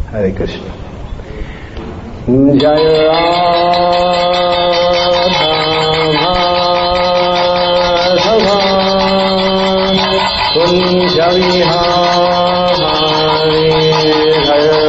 Hare Krishna. Jaya Radha Kunja Vihari Jaya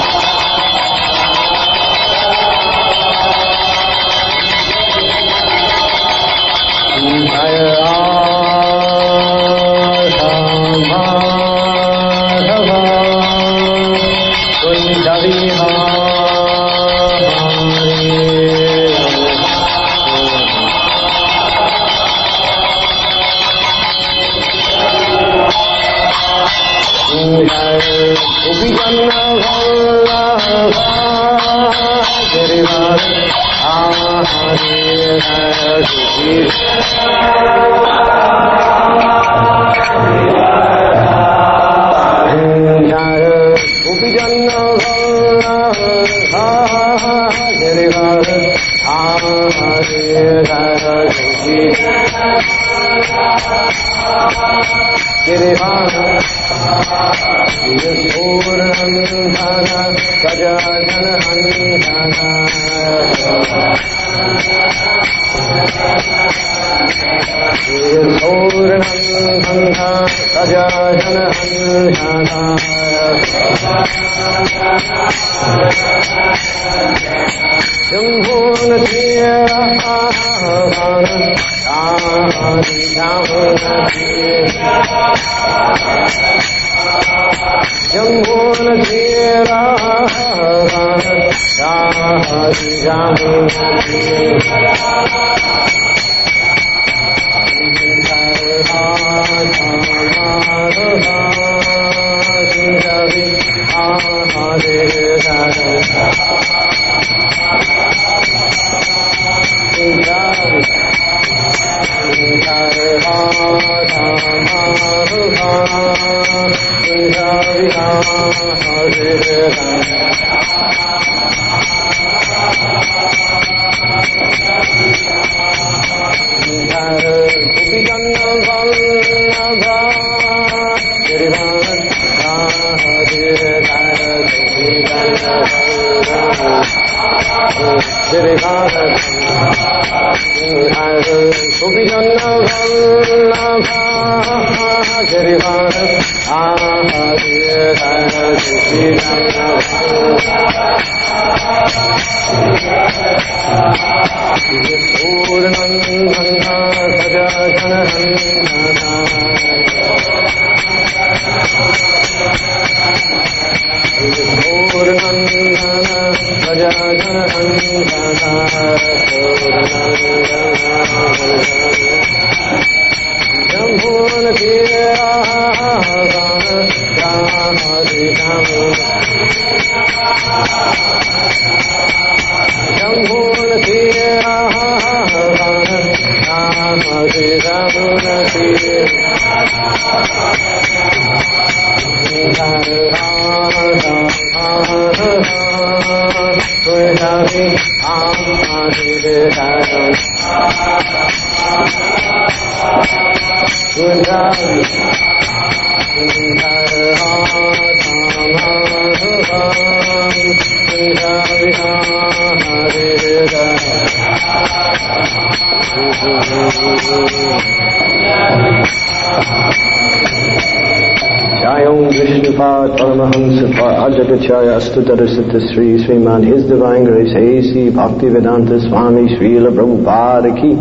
Sri Sriman His Divine Grace A.C. Bhaktivedanta Swami Srila Prabhupada Ki,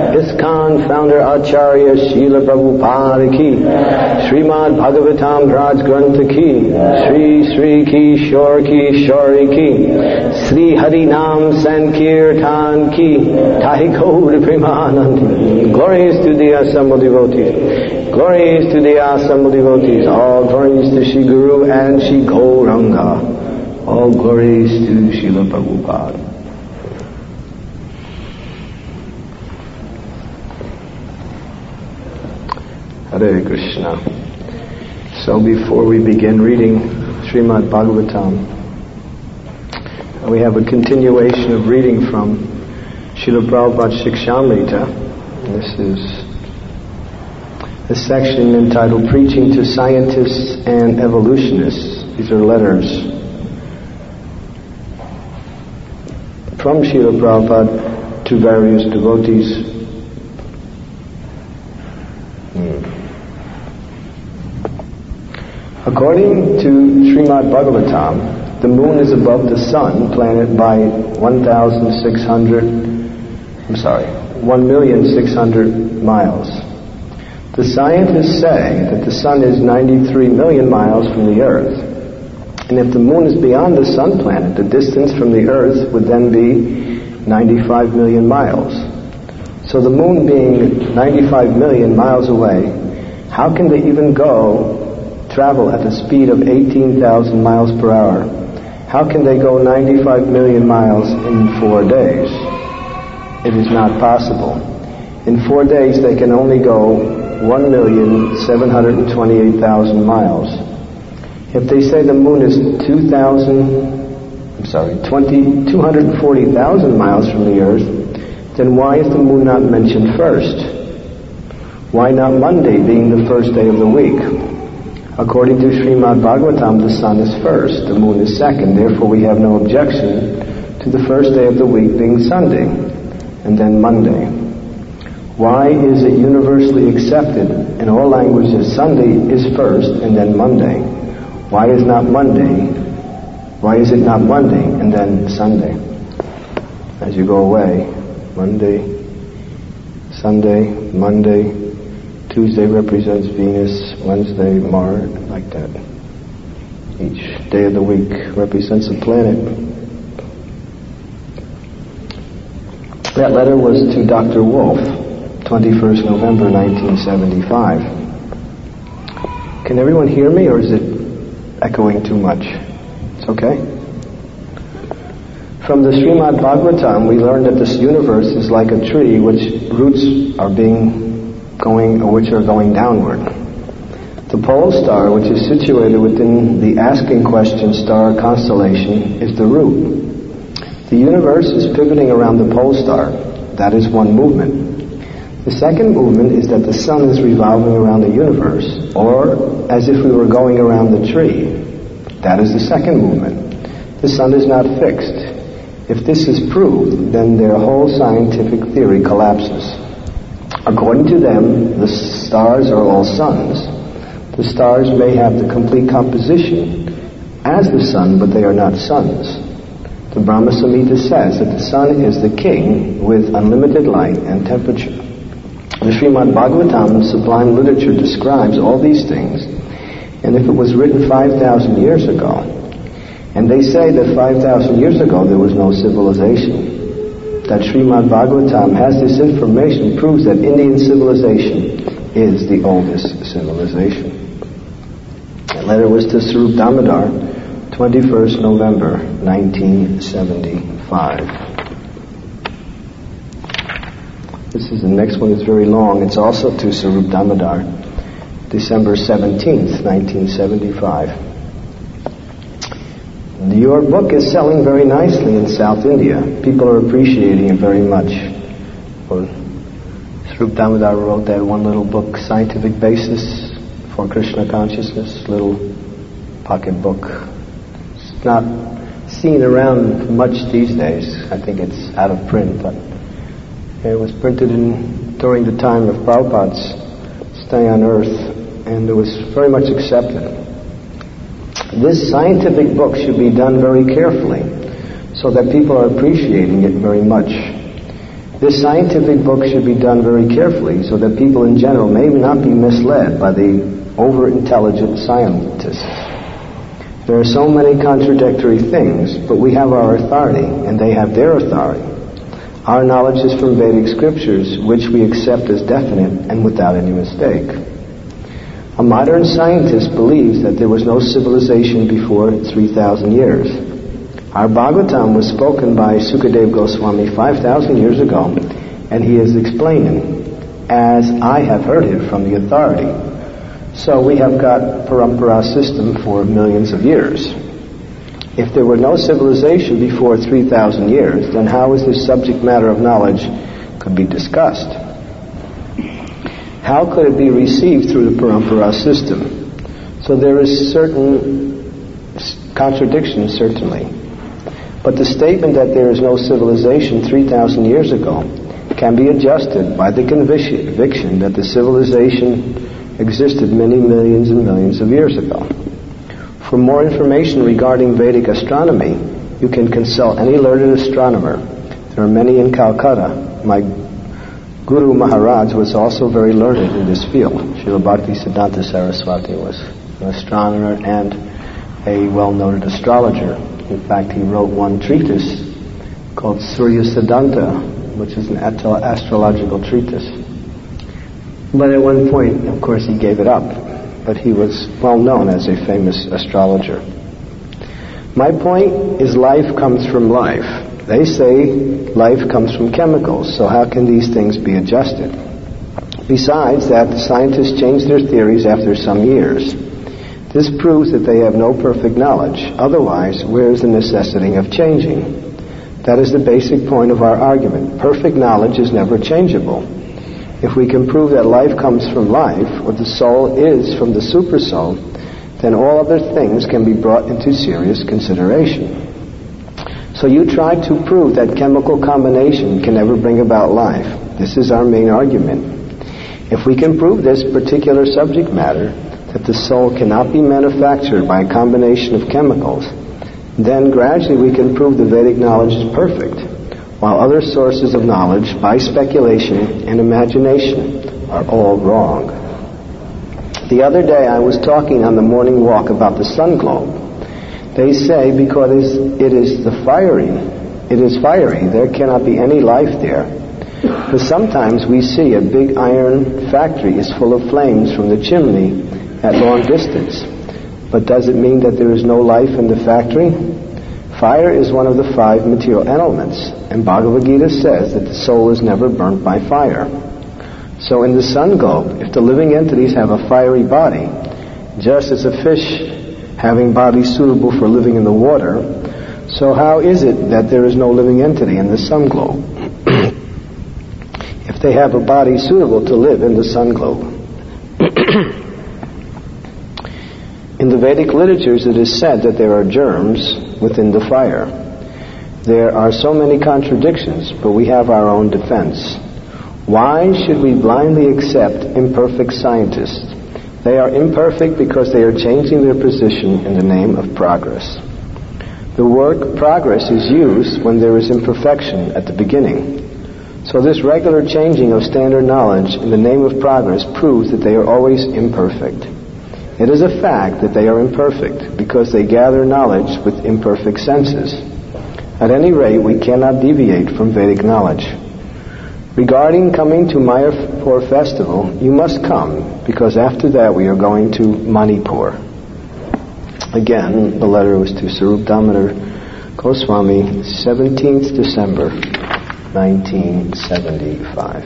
ISKCON Founder Acharya Srila Prabhupada Ki, Srimad Bhagavatam Raj Grantha Ki, Sri Sri Ki Shor Ki Shori Ki, Sri Harinam Sankirtan Ki, Tahi Gaur Premanand. Glories to the assembled devotees. Glories to the assembled devotees. All glories to Shri Guru and Shri Gauranga. All glories to Srila Prabhupada. Hare Krishna. So before we begin reading Srimad Bhagavatam, we have a continuation of reading from Srila Prabhupada's Shikshamrita. This is a section entitled Preaching to Scientists and Evolutionists. These are letters from Srila Prabhupada to various devotees. According to Srimad Bhagavatam, the moon is above the sun planet by 1,600 miles. The scientists say that the sun is 93 million miles from the earth. And if the moon is beyond the sun planet, the distance from the earth would then be 95 million miles. So the moon being 95 million miles away, how can they even travel at the speed of 18,000 miles per hour? How can they go 95 million miles in 4 days? It is not possible. In 4 days they can only go 1,728,000 miles. If they say the moon is 240,000 miles from the earth, then why is the moon not mentioned first? Why not Monday being the first day of the week? According to Srimad Bhagavatam, the sun is first, the moon is second. Therefore, we have no objection to the first day of the week being Sunday, and then Monday. Why is it universally accepted in all languages Sunday is first and then Monday? Why is it not Monday and then Sunday? As you go away, Monday, Sunday, Monday, Tuesday represents Venus, Wednesday, Mars, like that. Each day of the week represents a planet. That letter was to Dr. Wolf, 21st November 1975. Can everyone hear me, or is it echoing too much? It's okay? From the Srimad Bhagavatam, we learned that this universe is like a tree which roots are going downward. The pole star, which is situated within the asking question star constellation, is the root. The universe is pivoting around the pole star. That is one movement. The second movement is that the sun is revolving around the universe, or as if we were going around the tree. That is the second movement. The sun is not fixed. If this is proved, then their whole scientific theory collapses. According to them, the stars are all suns. The stars may have the complete composition as the sun, but they are not suns. The Brahma Samhita says that the sun is the king with unlimited light and temperature. The Srimad Bhagavatam, sublime literature, describes all these things. And if it was written 5,000 years ago, and they say that 5,000 years ago there was no civilization, that Srimad Bhagavatam has this information proves that Indian civilization is the oldest civilization. That letter was to Sarup Damodar, 21st November 1975. This is the next one. It's very long. It's also to Sarup Damodar, December 17th, 1975. Your book is selling very nicely in South India. People are appreciating it very much. Well, Sarup Damodar wrote that one little book, Scientific Basis for Krishna Consciousness, little pocket book. It's not seen around much these days. I think it's out of print, but it was printed during the time of Prabhupada's stay on earth, and it was very much accepted. This scientific book should be done very carefully so that people are appreciating it very much. This scientific book should be done very carefully so that people in general may not be misled by the over-intelligent scientists. There are so many contradictory things, but we have our authority and they have their authority. Our knowledge is from Vedic scriptures, which we accept as definite and without any mistake. A modern scientist believes that there was no civilization before 3,000 years. Our Bhagavatam was spoken by Sukadeva Goswami 5,000 years ago, and he is explaining, as I have heard it from the authority. So we have got Parampara system for millions of years. If there were no civilization before 3,000 years, then how is this subject matter of knowledge could be discussed? How could it be received through the Parampara system? So there is certain contradiction, certainly. But the statement that there is no civilization 3,000 years ago can be adjusted by the conviction that the civilization existed many millions and millions of years ago. For more information regarding Vedic astronomy, you can consult any learned astronomer. There are many in Calcutta. My Guru Maharaj was also very learned in this field. Srila Bhaktisiddhanta Saraswati was an astronomer and a well-noted astrologer. In fact, he wrote one treatise called Surya Siddhanta, which is an astrological treatise. But at one point, of course, he gave it up. But he was well known as a famous astrologer. My point is life comes from life. They say life comes from chemicals, so how can these things be adjusted? Besides that, the scientists change their theories after some years. This proves that they have no perfect knowledge. Otherwise, where is the necessity of changing? That is the basic point of our argument. Perfect knowledge is never changeable. If we can prove that life comes from life, or the soul is from the supersoul, then all other things can be brought into serious consideration. So you try to prove that chemical combination can never bring about life. This is our main argument. If we can prove this particular subject matter, that the soul cannot be manufactured by a combination of chemicals, then gradually we can prove the Vedic knowledge is perfect, while other sources of knowledge, by speculation and imagination, are all wrong. The other day I was talking on the morning walk about the sun globe. They say because it is fiery, there cannot be any life there. But sometimes we see a big iron factory is full of flames from the chimney at long distance. But does it mean that there is no life in the factory? Fire is one of the 5 material elements, and Bhagavad Gita says that the soul is never burnt by fire. So in the sun globe, if the living entities have a fiery body, just as a fish having bodies suitable for living in the water, so how is it that there is no living entity in the sun globe? If they have a body suitable to live in the sun globe. In the Vedic literatures it is said that there are germs within the fire. There are so many contradictions, but we have our own defense. Why should we blindly accept imperfect scientists? They are imperfect because they are changing their position in the name of progress. The word progress is used when there is imperfection at the beginning. So this regular changing of standard knowledge in the name of progress proves that they are always imperfect. It is a fact that they are imperfect because they gather knowledge with imperfect senses. At any rate, we cannot deviate from Vedic knowledge. Regarding coming to Mayapur festival, you must come, because after that we are going to Manipur. Again, the letter was to Sarup Damodar Goswami, 17th December, 1975.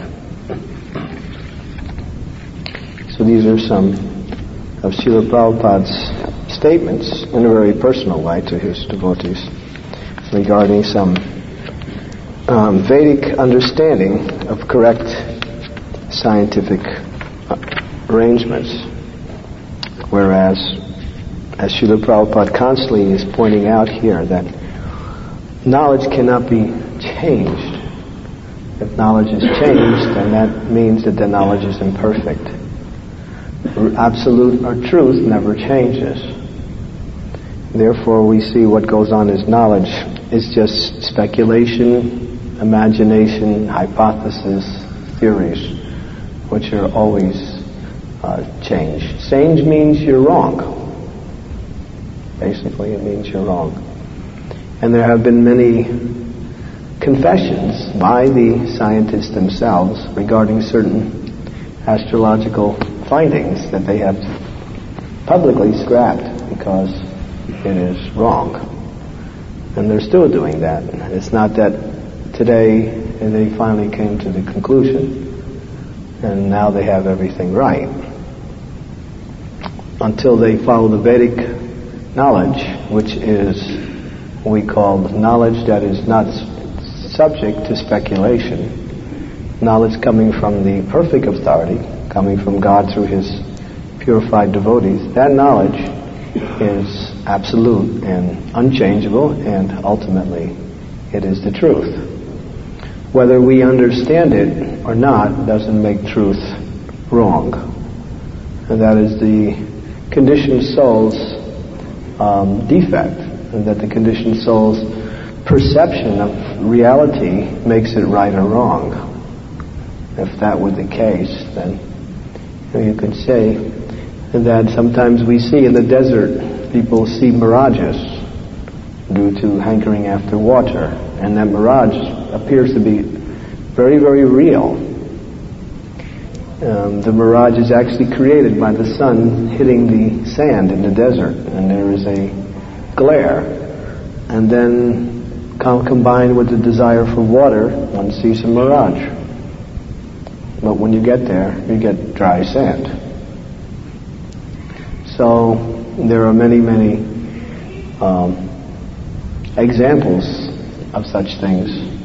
So these are some of Srila Prabhupada's statements in a very personal way to his devotees regarding some Vedic understanding of correct scientific arrangements. Whereas, as Srila Prabhupada constantly is pointing out here, that knowledge cannot be changed. If knowledge is changed, then that means that the knowledge is imperfect. Absolute or truth never changes. Therefore, we see what goes on as knowledge is just speculation, imagination, hypothesis, theories, which are always changed. Change means you're wrong. Basically, it means you're wrong. And there have been many confessions by the scientists themselves regarding certain astrological findings that they have publicly scrapped because it is wrong. And they're still doing that. It's not that today they finally came to the conclusion and now they have everything right. Until they follow the Vedic knowledge, which is what we call knowledge that is not subject to speculation, knowledge coming from the perfect authority, coming from God through His purified devotees. That knowledge is absolute and unchangeable, and ultimately it is the truth. Whether we understand it or not doesn't make truth wrong. And that is the conditioned soul's defect, and that the conditioned soul's perception of reality makes it right or wrong. If that were the case, then you could say that sometimes we see in the desert, people see mirages due to hankering after water, and that mirage appears to be very, very real. The mirage is actually created by the sun hitting the sand in the desert, and there is a glare, and then combined with the desire for water, one sees a mirage. But when you get there, you get dry sand. So there are many, many examples of such things.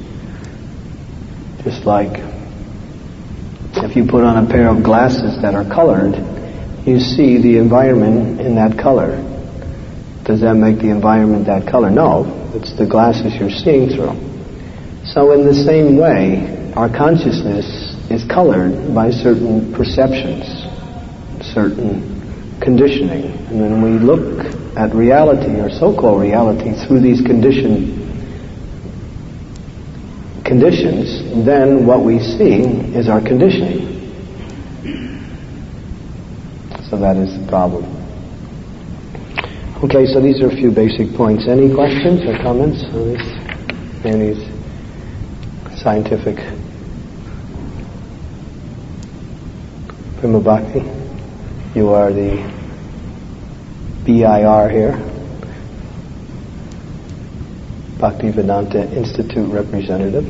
Just like if you put on a pair of glasses that are colored, you see the environment in that color. Does that make the environment that color? No, it's the glasses you're seeing through. So in the same way, our consciousness is colored by certain perceptions, certain conditioning. And when we look at reality, or so-called reality, through these conditions, then what we see is our conditioning. So that is the problem. Okay, so these are a few basic points. Any questions or comments on these scientific? Prima Bhakti, you are the BIR here, Bhaktivedanta Institute representative.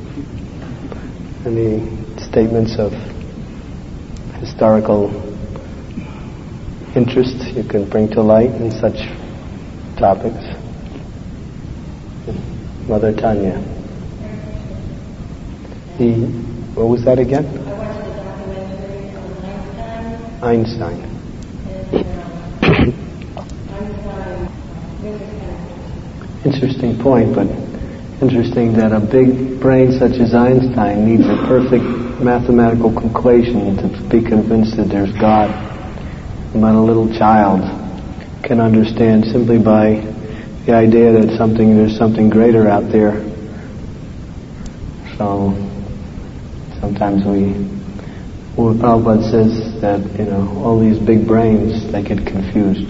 Any statements of historical interest you can bring to light in such topics? Mother Tanya. What was that again? Einstein. Interesting point, but interesting that a big brain such as Einstein needs a perfect mathematical equation to be convinced that there's God. But a little child can understand simply by the idea that there's something greater out there. So sometimes Prabhupada says that, all these big brains, they get confused.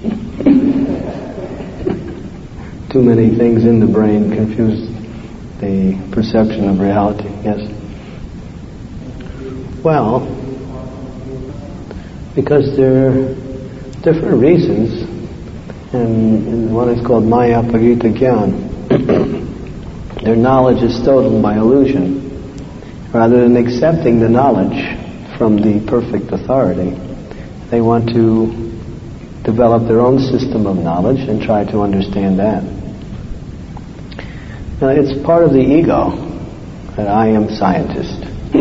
Too many things in the brain confuse the perception of reality. Yes? Well, because there are different reasons, and one is called Maya Pagita Gyan. Their knowledge is stolen by illusion. Rather than accepting the knowledge from the perfect authority, they want to develop their own system of knowledge and try to understand that. Now, it's part of the ego that I am scientist.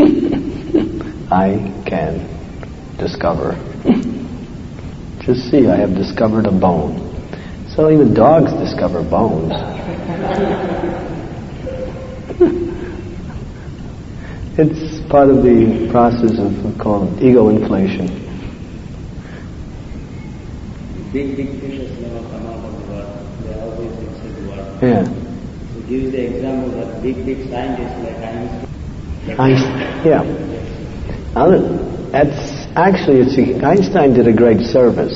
I can discover. Just see, I have discovered a bone. So even dogs discover bones. It's part of the process of called ego inflation. Big fishes never come out of the water. They always inside the water. Yeah. So give the example that big scientists like Einstein. Yeah. Einstein did a great service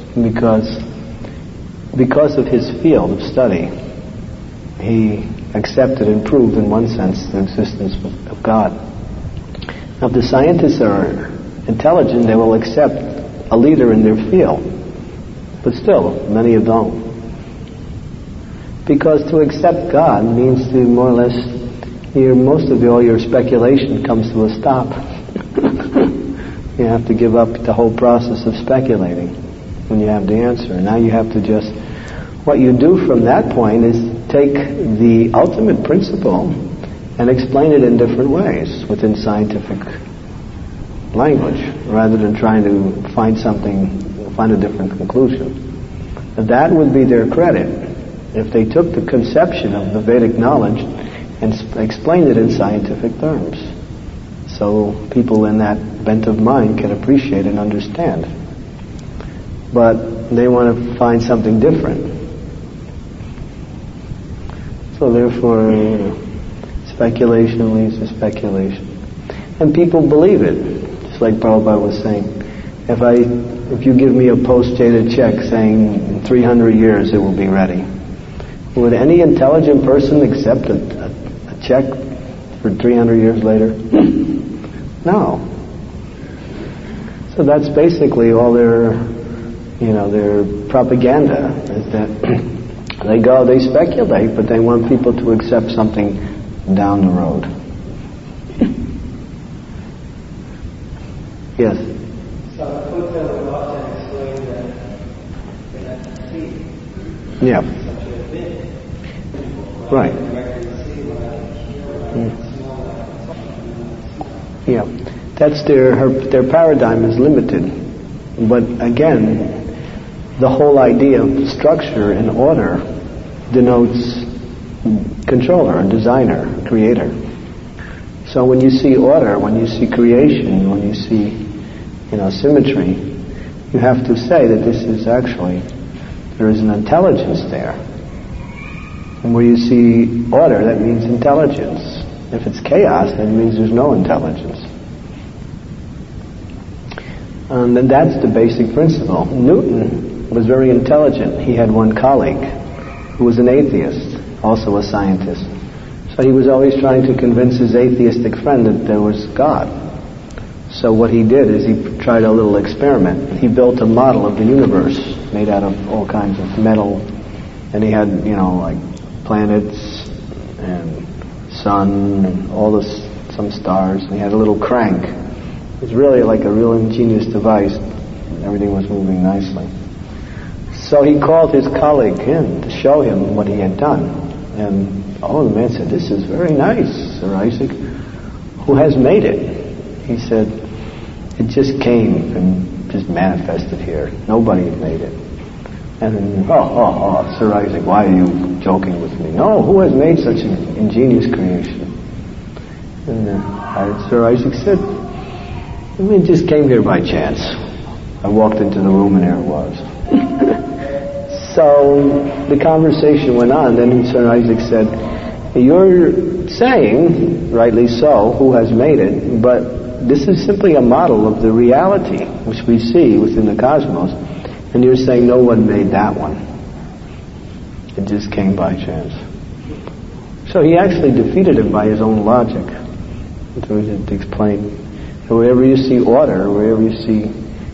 because of his field of study. He accepted and proved, in one sense, the existence of God. Now, if the scientists are intelligent, they will accept a leader in their field. But still, many of them don't. Because to accept God means to more or less, all your speculation comes to a stop. You have to give up the whole process of speculating when you have the answer. Now you have to what you do from that point is take the ultimate principle and explain it in different ways within scientific language, rather than trying to find a different conclusion. That would be their credit if they took the conception of the Vedic knowledge and explained it in scientific terms, so people in that bent of mind can appreciate and understand. But they want to find something different. So therefore, speculation leads to speculation. And people believe it. Just like Prabhupada was saying, if you give me a post-dated check saying in 300 years it will be ready, would any intelligent person accept a check for 300 years later? No. So that's basically all their propaganda, is that they speculate, but they want people to accept something down the road. Yes? So the Buddha would often explain that see yeah. such a thing. Right. Yeah. That's their paradigm is limited. But again, the whole idea of structure and order denotes controller, designer, creator. So when you see order, when you see creation, when you see symmetry, you have to say that this is actually, there is an intelligence there. And where you see order, that means intelligence. If it's chaos, that means there's no intelligence. And that's the basic principle. Newton was very intelligent. He had one colleague who was an atheist, also a scientist. So he was always trying to convince his atheistic friend that there was God. So what he did is he tried a little experiment. He built a model of the universe made out of all kinds of metal, and he had, like planets and sun and some stars, and he had a little crank. It was really like a real ingenious device. Everything was moving nicely. So he called his colleague in to show him what he had done. And the man said, "This is very nice, Sir Isaac. Who has made it?" He said, "It just came and just manifested here. Nobody made it." And then, Sir Isaac, why are you joking with me? No, who has made such an ingenious creation? And Sir Isaac said, "It just came here by chance. I walked into the room and there it was." So the conversation went on. Then Sir Isaac said, "You're saying, rightly so, who has made it, but this is simply a model of the reality which we see within the cosmos, and you're saying no one made that one. It just came by chance." So he actually defeated him by his own logic. So he had to explain, wherever you see order, wherever you see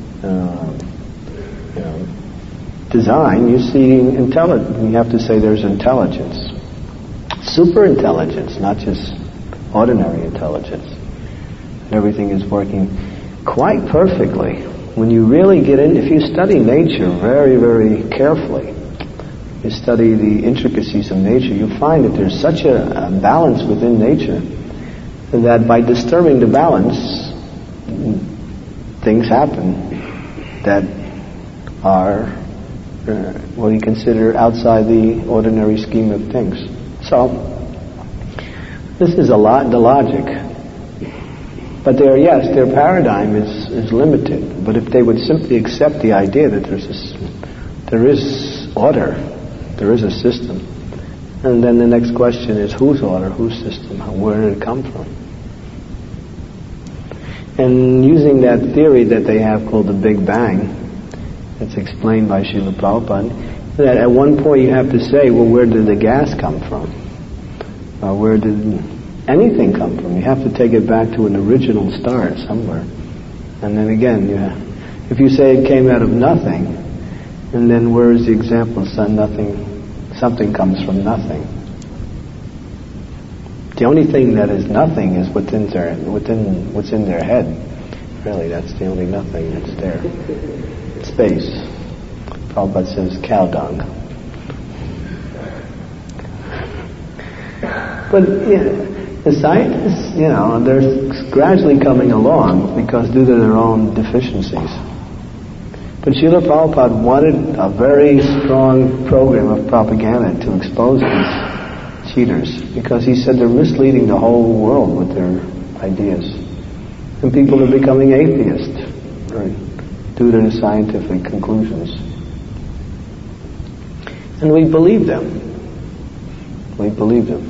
design, you see intelligence. You have to say there's intelligence. Super intelligence, not just ordinary intelligence. Everything is working quite perfectly. When you really get in, if you study nature very, very carefully, you study the intricacies of nature, you find that there's such a balance within nature that by disturbing the balance, things happen that are what you consider outside the ordinary scheme of things. So, this is the logic. But their paradigm is limited. But if they would simply accept the idea that there is order, there is a system, and then the next question is whose order, whose system, where did it come from? And using that theory that they have called the Big Bang, it's explained by Srila Prabhupada, that at one point you have to say, well, where did the gas come from? Where did anything come from? You have to take it back to an original start somewhere. And then again, if you say it came out of nothing, and then where is the example? Something comes from nothing. The only thing that is nothing is what's in their head. Really, that's the only nothing that's there. Space. Prabhupada says cow dung. But the scientists, they're gradually coming along because due to their own deficiencies. But Srila Prabhupada wanted a very strong program of propaganda to expose these cheaters, because he said they're misleading the whole world with their ideas. And people are becoming atheists, right, due to the scientific conclusions. And we believe them. We believe them.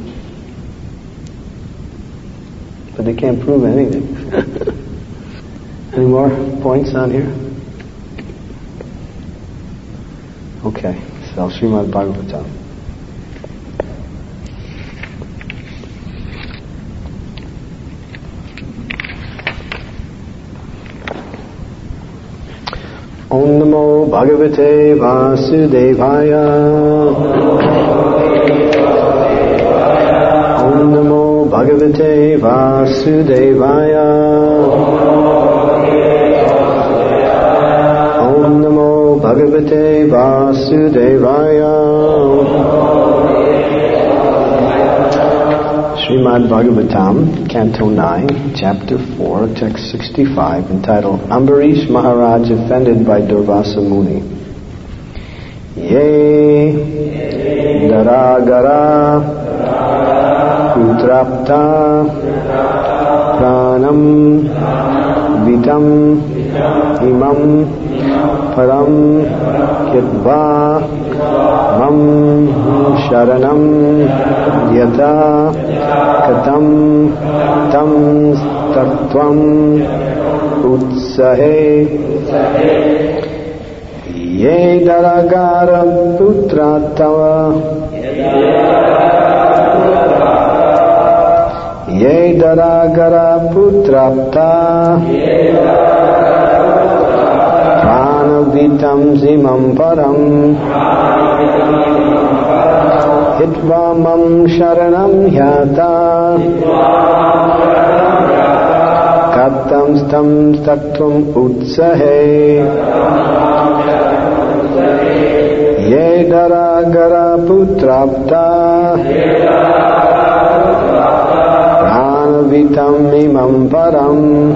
But they can't prove anything. Any more points on here? Okay, so Srimad Bhagavatam. Om Namo Bhagavate Vasudevaya. Om Namo Bhagavate Vasudevaya. Om Namo Bhagavate Vasudevaya. Srimad Bhagavatam, Canto 9, Chapter 4, Text 65, entitled Ambarish Maharaj Offended by Durvasa Muni. Ye Daragara Putrapta Pranam Vitam Imam Param Yadva Mam Sharanam Yata Katam Tam Tattvam Utsahe Ye Daragara Putra Tava Ye Daragara Putrapta Pranavitam Zimam Param Hitva Mam Sharanam Yata Katam Stam Tattvam Utsahe Ye Daragara Putrapta Pranavitam Imam Param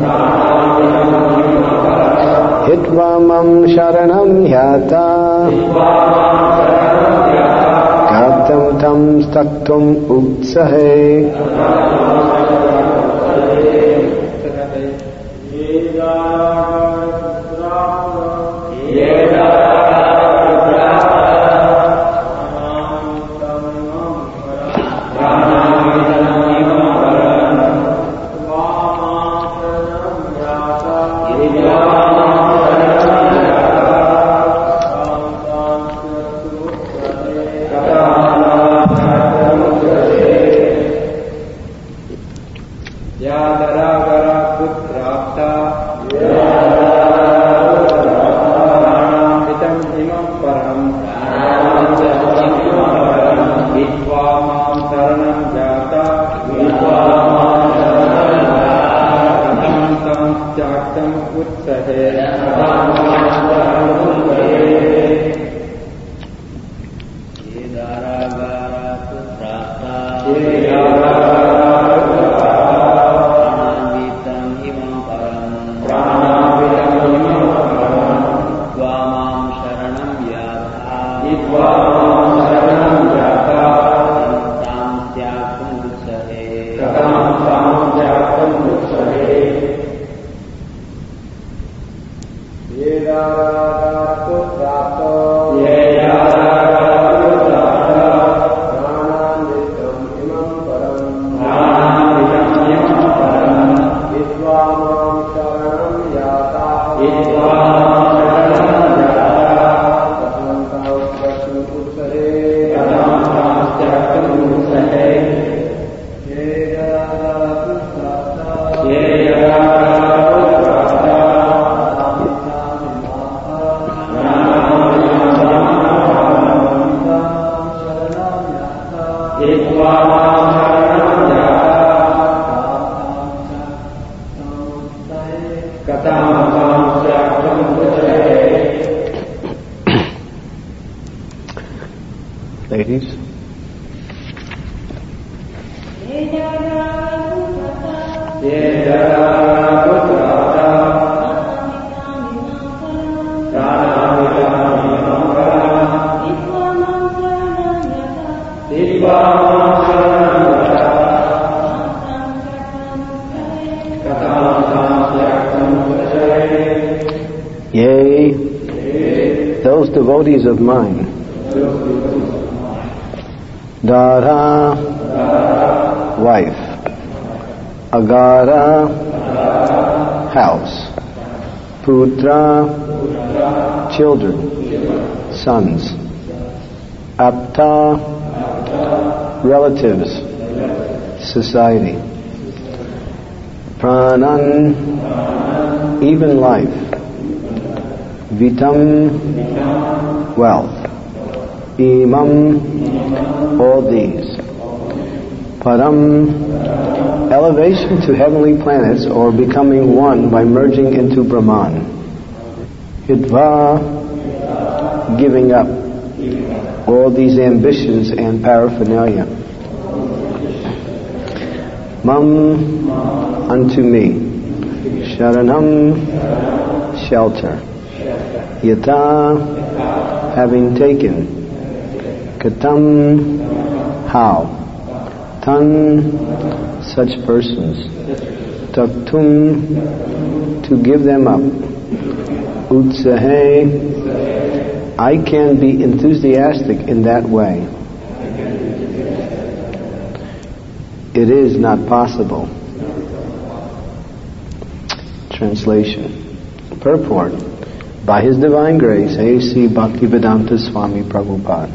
Hitva Mam Sharanam Yata Katam Tam Tattvam Utsahe. Ladies? Prana Yea, those devotees of mine. Dara, wife. Agara, house. Putra, children, sons. Apta, relatives, society. Pranan, even life. Vitam, wealth. Imam, all these. Param, elevation to heavenly planets or becoming one by merging into Brahman. Hidva, giving up all these ambitions and paraphernalia. Mam, unto me. Sharanam, shelter. Yata, having taken. Katam, how. Tan, such persons. Taktum, to give them up. Utsahe, I can be enthusiastic in that way. It is not possible. Translation. Purport. By His Divine Grace, A.C. Bhaktivedanta Swami Prabhupada.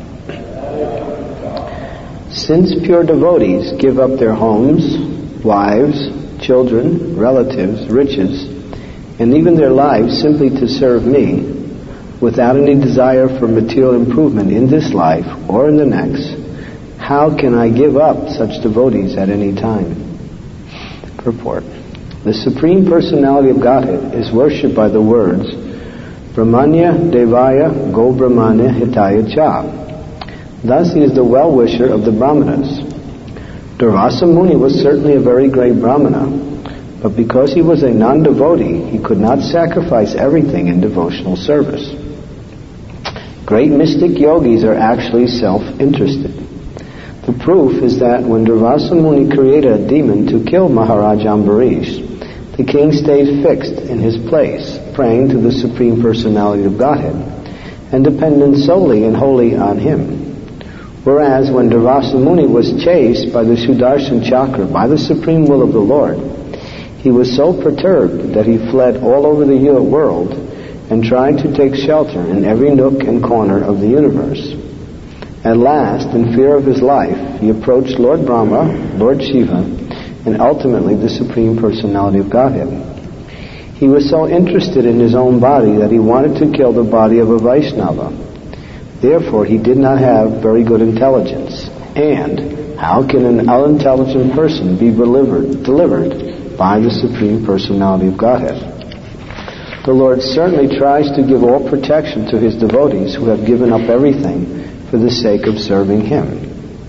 Since pure devotees give up their homes, wives, children, relatives, riches, and even their lives simply to serve me, without any desire for material improvement in this life or in the next, how can I give up such devotees at any time? Purport. The Supreme Personality of Godhead is worshipped by the words Brahmanya Devaya Go Brahmanya Hitaya Cha. Thus he is the well-wisher of the Brahmanas. Durvasa Muni was certainly a very great Brahmana, but because he was a non-devotee, he could not sacrifice everything in devotional service. Great mystic yogis are actually self-interested. The proof is that when Durvasa Muni created a demon to kill Maharaj Ambarish, the king stayed fixed in his place, praying to the Supreme Personality of Godhead, and dependent solely and wholly on him. Whereas when Durvasa Muni was chased by the Sudarshan Chakra, by the supreme will of the Lord, he was so perturbed that he fled all over the world and tried to take shelter in every nook and corner of the universe. At last, in fear of his life, he approached Lord Brahma, Lord Shiva, and ultimately the Supreme Personality of Godhead. He was so interested in his own body that he wanted to kill the body of a Vaishnava. Therefore, he did not have very good intelligence. And how can an unintelligent person be delivered by the Supreme Personality of Godhead? The Lord certainly tries to give all protection to His devotees who have given up everything for the sake of serving Him.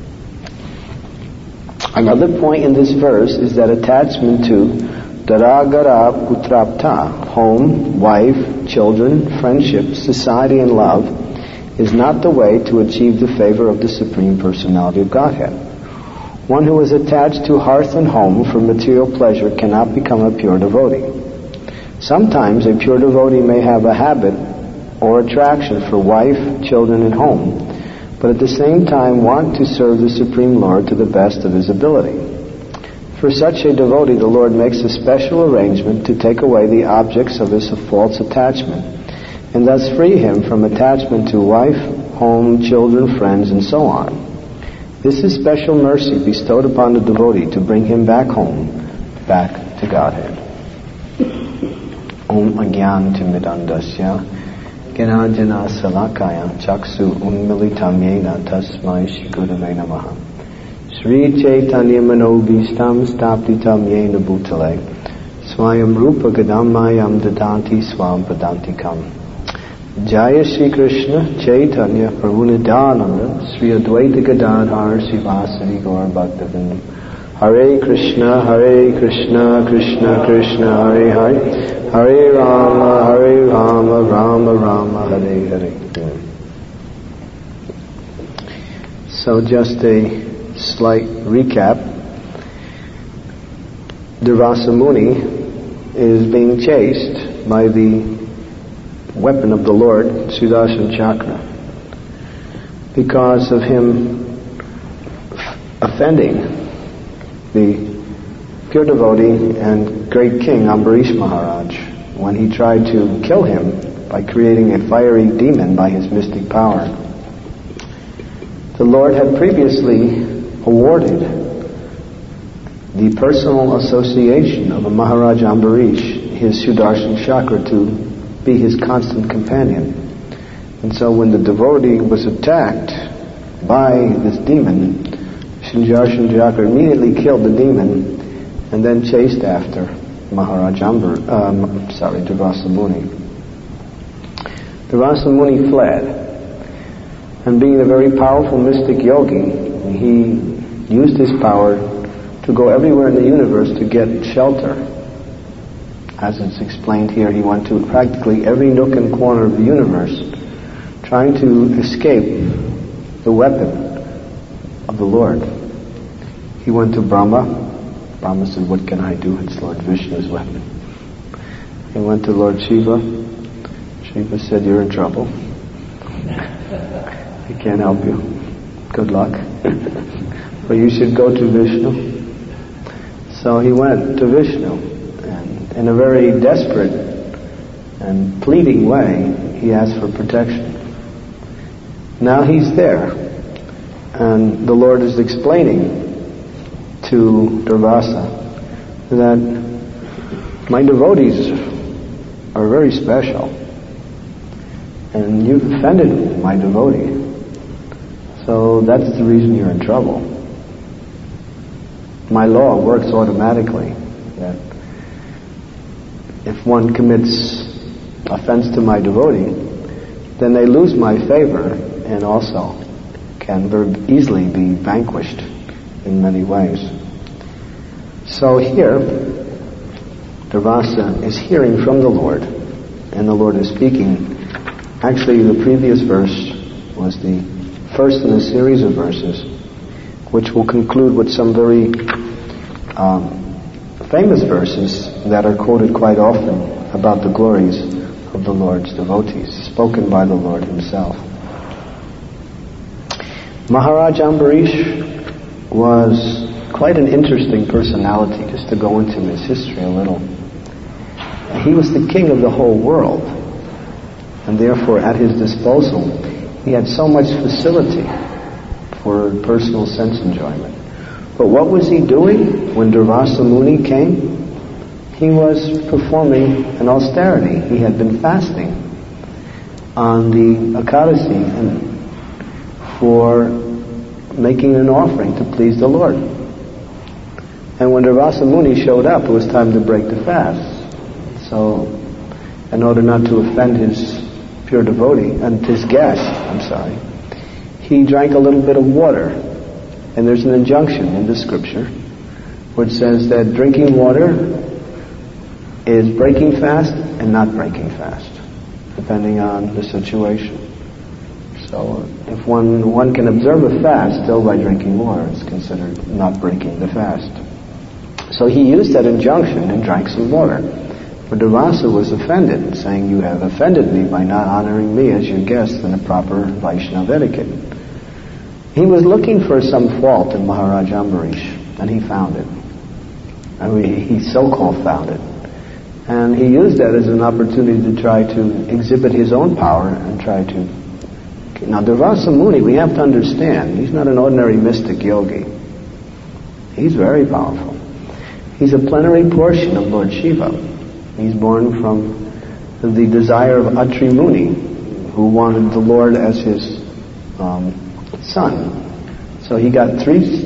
Another point in this verse is that attachment to Daragara Putrapta, home, wife, children, friendship, society, and love, is not the way to achieve the favor of the Supreme Personality of Godhead. One who is attached to hearth and home for material pleasure cannot become a pure devotee. Sometimes a pure devotee may have a habit or attraction for wife, children, and home, but at the same time want to serve the Supreme Lord to the best of his ability. For such a devotee, the Lord makes a special arrangement to take away the objects of his false attachment, and thus free him from attachment to wife, home, children, friends, and so on. This is special mercy bestowed upon the devotee to bring him back home, back to Godhead. Om Ajnanatimirandasya Gyananjana Salakaya Chaksu Unmilitam Yena Tasmai Shri Gurave Namaha Sri Chaitanya Manobhishtam Staptitam Yena Bhutale Swayam Rupa Gadamayam Dadanti Swam Padantikam Jaya Shri Krishna Chaitanya Prabhu Nityananda Sri Advaita Gadadhar Srivasadi Gaur Bhaktavindam Hare Krishna Krishna Krishna Hare Hare Hare Rama Rama Rama Hare Hare. So just a slight recap, Durvasa Muni is being chased by the weapon of the Lord, Sudarshan Chakra, because of him offending the pure devotee and great king Ambarish Maharaj when he tried to kill him by creating a fiery demon by his mystic power. The Lord had previously awarded the personal association of a Maharaja Ambarish, his Sudarshan Chakra, to be his constant companion. And so when the devotee was attacked by this demon, Sudarshan Chakra immediately killed the demon and then chased after Durvasa Muni. Durvasa Muni fled, and being a very powerful mystic yogi, he used his power to go everywhere in the universe to get shelter. As it's explained here, he went to practically every nook and corner of the universe, trying to escape the weapon of the Lord. He went to Brahma. Brahma said, "What can I do? It's Lord Vishnu's weapon." He went to Lord Shiva. Shiva said, "You're in trouble. I can't help you. Good luck. But you should go to Vishnu." So he went to Vishnu, and in a very desperate and pleading way, he asked for protection. Now he's there, and the Lord is explaining to Durvasa that my devotees are very special, and you've offended my devotee, so that's the reason you're in trouble. My law works automatically, that if one commits offense to my devotee, then they lose my favor and also can very easily be vanquished in many ways. So here, Durvasa is hearing from the Lord, and the Lord is speaking. Actually, the previous verse was the first in a series of verses, which will conclude with some very famous verses that are quoted quite often about the glories of the Lord's devotees, spoken by the Lord himself. Maharaj Ambarish was quite an interesting personality, just to go into his history a little. He was the king of the whole world, and therefore at his disposal he had so much facility for personal sense enjoyment. But what was he doing when Durvasa Muni came? He was performing an austerity. He had been fasting on the Ekadasi and for making an offering to please the Lord. And when Durvasa Muni showed up, it was time to break the fast. So, in order not to offend his pure devotee, and his guest, he drank a little bit of water. And there's an injunction in the scripture which says that drinking water is breaking fast and not breaking fast, depending on the situation. So if one can observe a fast still by drinking water, it's considered not breaking the fast. So he used that injunction and drank some water. But Durvasa was offended, saying, "You have offended me by not honoring me as your guest in a proper Vaishnava etiquette." He was looking for some fault in Maharaj Ambarish, and he found it. He so-called found it. And he used that as an opportunity to try to exhibit his own power and try to... Now, Durvasa Muni, we have to understand, he's not an ordinary mystic yogi. He's very powerful. He's a plenary portion of Lord Shiva. He's born from the desire of Atri Muni, who wanted the Lord as his son. So he got three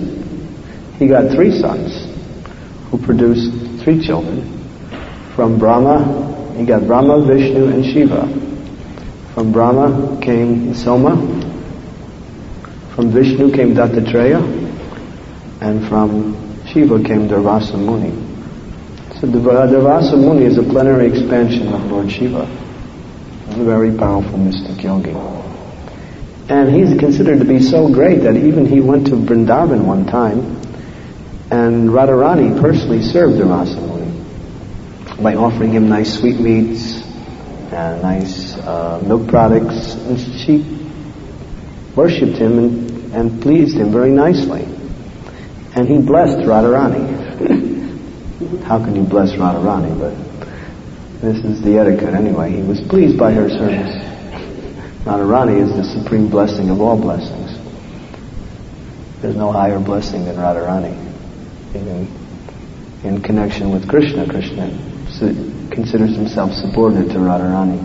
sons who produced 3 children. From Brahma, he got Brahma, Vishnu, and Shiva. From Brahma came Soma. From Vishnu came Dattatreya. And from Shiva came Durvasa Muni. So Durvasa Muni is a plenary expansion of Lord Shiva. A very powerful mystic yogi. And he's considered to be so great that even he went to Vrindavan one time, and Radharani personally served the Rasamuni by offering him nice sweetmeats and nice milk products, and she worshipped him and pleased him very nicely. And he blessed Radharani. How can you bless Radharani? But this is the etiquette anyway. He was pleased by her service. Radharani is the supreme blessing of all blessings. There's no higher blessing than Radharani. Even in connection with Krishna, Krishna considers himself subordinate to Radharani.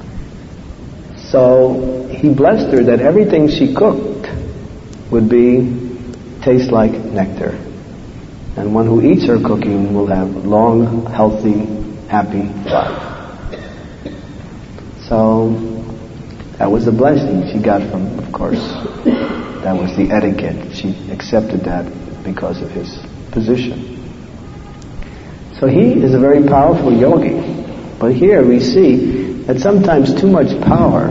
So he blessed her that everything she cooked would taste like nectar. And one who eats her cooking will have long, healthy, happy life. So that was the blessing she got from, of course, that was the etiquette. She accepted that because of his position. So he is a very powerful yogi. But here we see that sometimes too much power,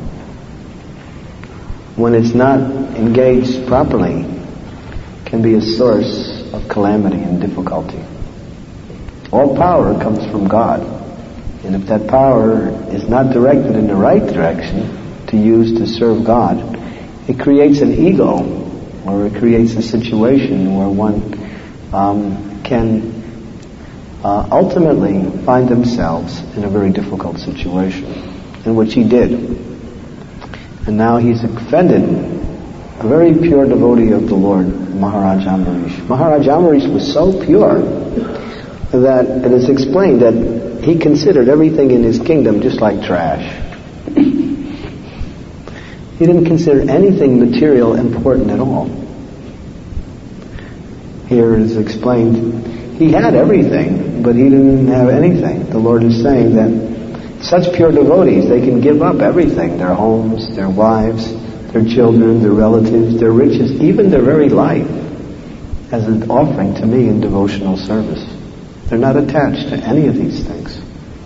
when it's not engaged properly, can be a source of calamity and difficulty. All power comes from God. And if that power is not directed in the right direction to use to serve God, it creates an ego, or it creates a situation where one can ultimately find themselves in a very difficult situation, in which he did. And now he's offended a very pure devotee of the Lord, Maharaj Ambarish. Maharaj Ambarish was so pure that it is explained that he considered everything in his kingdom just like trash. He didn't consider anything material important at all. Here it is explained, he had everything, but he didn't have anything. The Lord is saying that such pure devotees, they can give up everything, their homes, their wives, their children, their relatives, their riches, even their very life, as an offering to me in devotional service. They're not attached to any of these things.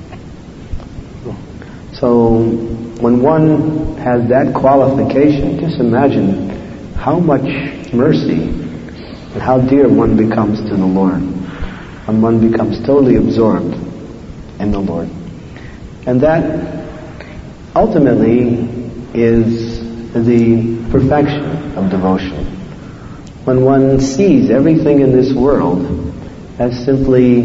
So when one has that qualification, just imagine how much mercy and how dear one becomes to the Lord. And one becomes totally absorbed in the Lord. And that ultimately is the perfection of devotion. When one sees everything in this world as simply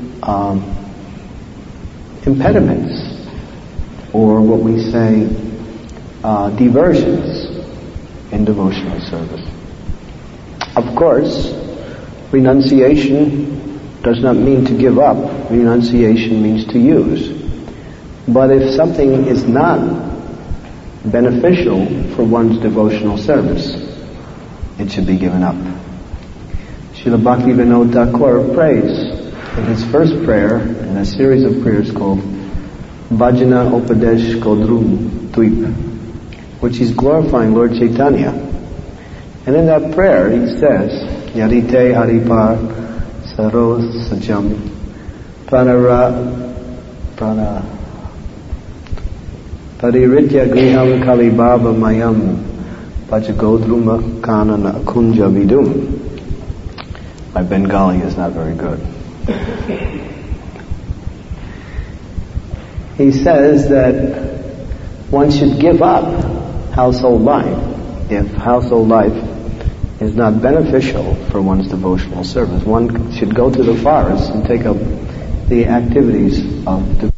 impediments, or what we say, diversions in devotional service. Of course, renunciation does not mean to give up. Renunciation means to use. But if something is not beneficial for one's devotional service, it should be given up. Srila Bhaktivinoda Thakur prays in his first prayer, in a series of prayers called Bhajana Upadesh Kodrum Dvip, which is glorifying Lord Chaitanya. And in that prayer he says, Yarite Haripar Saro Sajam Pariritya Griham Kalibaba Mayam Pachagodruma Kanana Kunja Vidum. My Bengali is not very good. He says that one should give up household life if household life is not beneficial for one's devotional service. One should go to the forest and take up the activities of